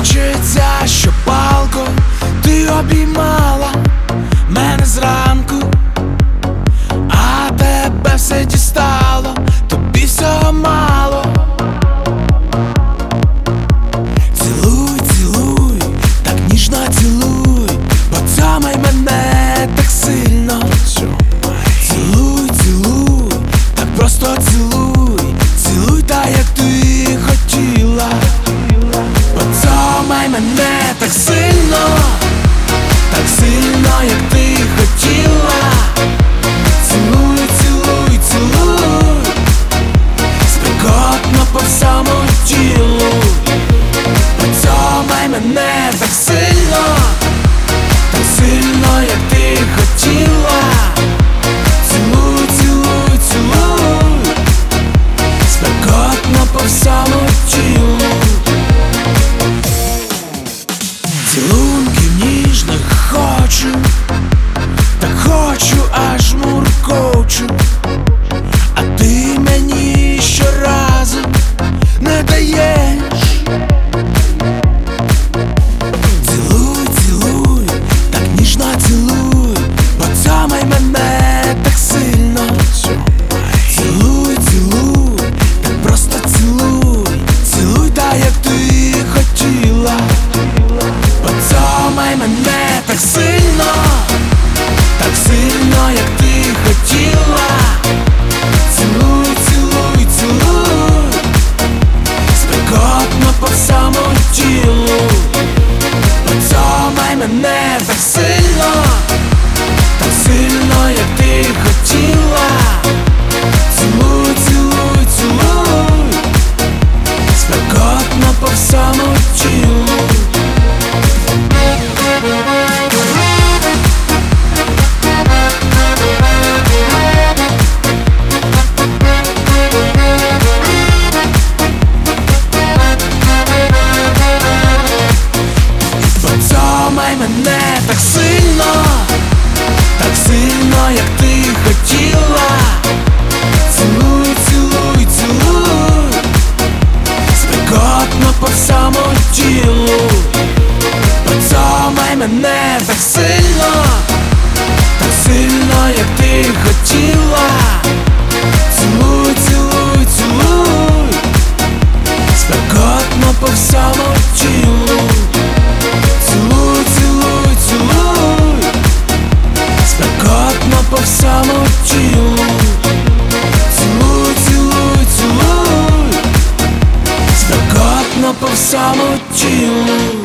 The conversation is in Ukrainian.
хочеться, щоб палко ти обіймала мене зранку, а тебе все дістало, тобі всього мало. Цілуй, цілуй, так ніжно цілуй, поцьомай мене так сильно. Цілуй, цілуй, так просто цілуй, цілуй так, як ти хотіла. Поцьомай мене так сильно, як ти хотіла. Цілуй, цілуй, цілуй, спекотно по всьому тілу. Поцьомай мене так сильно, як ти хотіла. Цілуй, цілуй, цілуй, спекотно по всьому тілу. Цілунків ніжних хочу, так хочу, аж муркочу, а ти мені щоразу не даєш. Цілуй, цілуй, так ніжно цілуй, поцьомай мене так сильно. Цілуй, цілуй, так просто цілуй, цілуй так, як ти хотіла. Поцьомай мене так сильно, як ти хотіла. Цілуй, цілуй, цілуй, спекотно по всьому тілу. Поцьомай мене так сильно, як ти хотіла. Цілуй, цілуй, цілуй, спекотно по всьому тілу. Поцьомай мене так сильно, як ти хотіла. Цілуй, цілуй, цілуй, спекотно по всьому тілу. Поцьомай мене так сильно, як ти хотіла. Цілуй, цілуй, цілуй, спекотно по всьому тілу. Цілуй, цілуй, цілуй, спекотно по всьому тілу. Цілуй, цілуй, цілуй, спекотно по всьому тілу.